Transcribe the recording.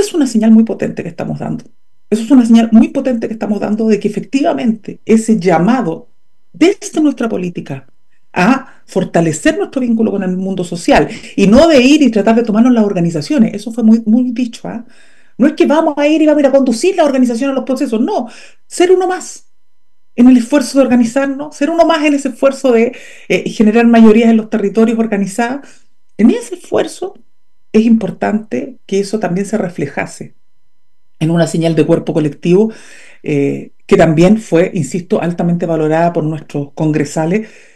es una señal muy potente que estamos dando. Eso es una señal muy potente que estamos dando de que efectivamente ese llamado desde nuestra política a fortalecer nuestro vínculo con el mundo social y no de ir y tratar de tomarnos las organizaciones. Eso fue muy, muy dicho, ¿ah? No es que vamos a ir y vamos a ir a conducir la organización a los procesos, no, ser uno más en el esfuerzo de organizarnos, ser uno más en ese esfuerzo de generar mayorías en los territorios organizadas. En ese esfuerzo es importante que eso también se reflejase en una señal de cuerpo colectivo que también fue, insisto, altamente valorada por nuestros congresales